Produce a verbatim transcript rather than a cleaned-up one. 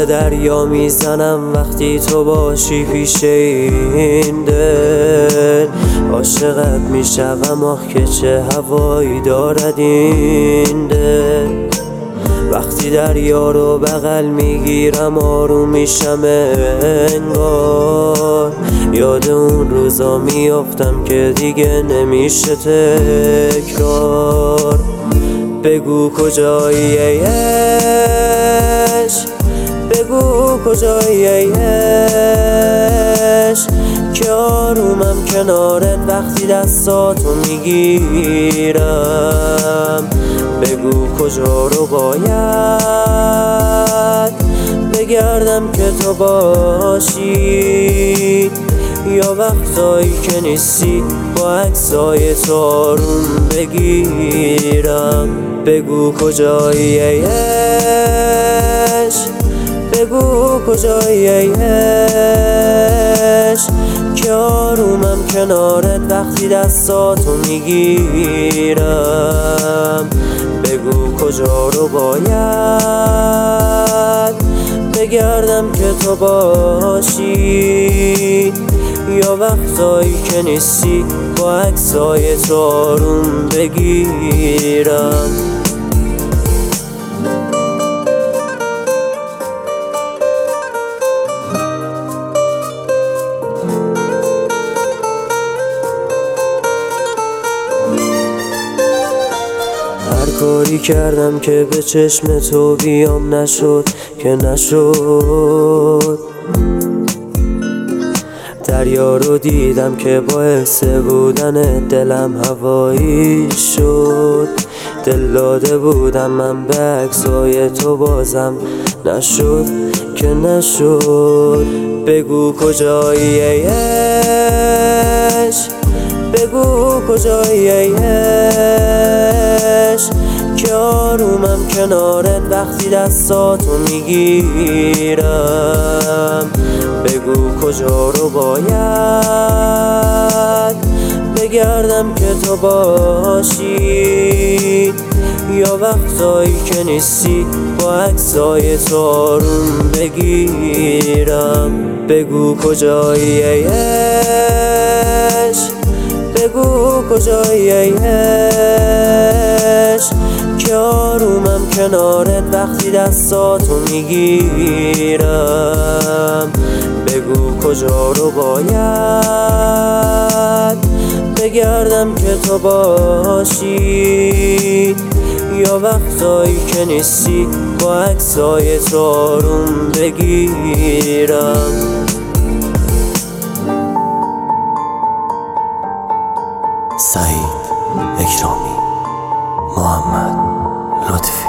دریا میزنم وقتی تو باشی پیش این دل. عاشقت میشوم آخ که چه هوایی دارد این دل. وقتی دریا رو بغل میگیرم آروم میشم انگار. یاد اون روزا میافتم که دیگه نمیشه تکرار. بگو کجایی ای عشق، بگو کجایی ای عشق، که آرومم کنارت وقتی دستاتو میگیرم. بگو کجا رو باید بگردم که تو باشی، یا وقتایی که نیستی با عکسای تو آروم بگیرم. بگو کجایی ای عشق، بگو کجایی ای عشق، که آرومم کنارت وقتی دستاتو میگیرم. بگو کجا رو باید بگردم که تو باشی، یا وقتایی که نیستی با عکسای تو آروم بگیرم. هر کاری کردم که به چشم تو بیام نشد که نشد. دریا رو دیدم که باعث بودن دلم هوایی شد. دل داده بودم من به عکسای تو بازم نشد که نشد. بگو کجایی ای عشق، بگو کجایی ای عشق، که آرومم کنارت وقتی دستاتو میگیرم. بگو کجا رو باید بگردم که تو باشی، یا وقتایی که نیستی با عکسای تو آروم بگیرم. بگو کجایی ای عشق، بگو کجایی ای عشق، که آرومم کنارت وقتی دستاتو میگیرم. بگو کجا رو باید بگردم که تو باشی، یا وقتایی که نیستی با عکسای تو آروم بگیرم. سعید اکرامی، محمد لطفی.